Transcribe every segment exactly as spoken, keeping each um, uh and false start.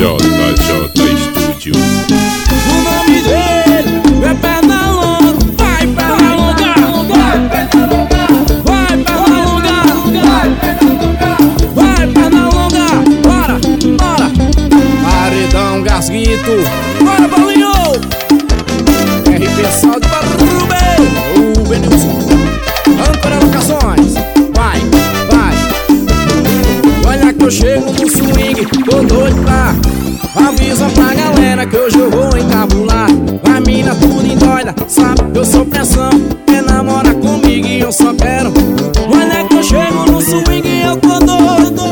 J J Studio. O nome dele é Pernalonga. Vai, Pernalonga, vai, Pernalonga, vai, Pernalonga, vai, Pernalonga. Bora, bora. Paredão Gasguito. Bora, Paulinho. R P Sal de Barrubê. O Benilson. Âncora Locações. Vai, vai. Olha que eu chego no swing, tô doido pra. Avisa pra galera que hoje eu vou encabular. A mina tudo endoida, sabe que eu sou pressão. Quer namorar comigo e eu só quero. Olha que eu chego no swing e eu tô doido.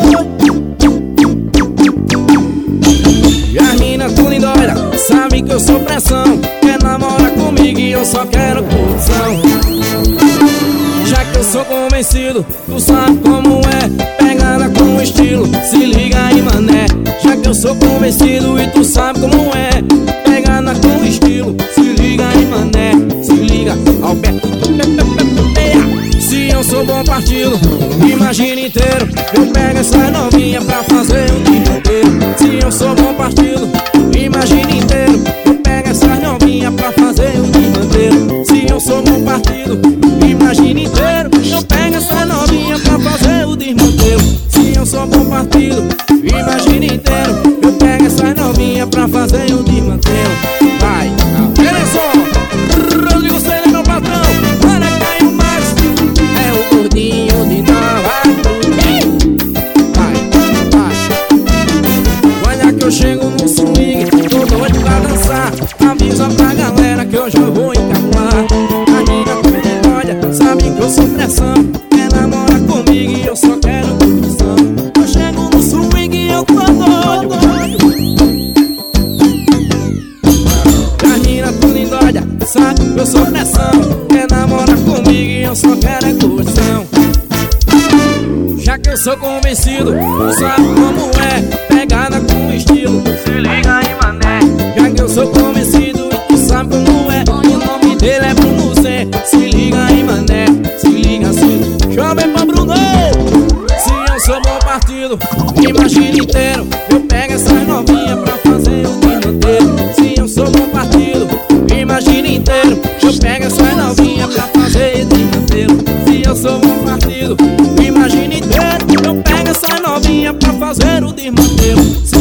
E a mina tudo endoida, sabe que eu sou pressão. Quer namorar comigo e eu só quero curtição. Já que eu sou convencido, tu sabe como é. Pegada com estilo, se liga aí, mané. Já que eu sou convencido e tu sabe como é. Pegada com estilo, se liga aí, mané. Se liga, Alberto. Se eu sou bom partido, imagina inteiro. Eu pego essa novinha pra fazer um dia inteiro. Se eu sou bom partido, imagina inteiro. Eu pego essa novinha pra fazer um dia inteiro. Se eu sou bom partido, imagina inteiro. Eu pego essa novinha pra fazer o desmanteiro. Se eu sou bom partido, imagina inteiro. Eu pego essa novinha pra fazer o desmanteiro. Vai, olha só, Rodrigo Senna é meu patrão. Olha quem o mais é o gordinho de Nova. Vai, vai. Olha que eu chego no swing, tô doido pra dançar. Avisa pra galera que hoje eu vou encapular. A mina tudo olha, sabe que eu sou pressão. Quer namorar comigo e eu só quero curtição. Eu chego no swing e eu tô doido. A mina tudo endoida, sabe que eu sou pressão. Quer namorar comigo e eu só quero é curtição. Já que eu sou convencido, tu sabe como é. Pegada com estilo, se liga aí, mané. Já que eu sou convencido e tu sabe como é. O nome dele é Bruno Zé. Se liga aí, mané. Se liga assim, jovem pra Bruno. Se eu sou bom partido, imagina inteiro. Eu pego essas novinhas pra fazer o dia inteiro. Se eu sou bom partido, imagina inteiro. Eu pego essas novinhas pra fazer o dia inteiro. Se eu sou bom partido, imagina inteiro. Eu pego essa novinha pra fazer o desmanteiro.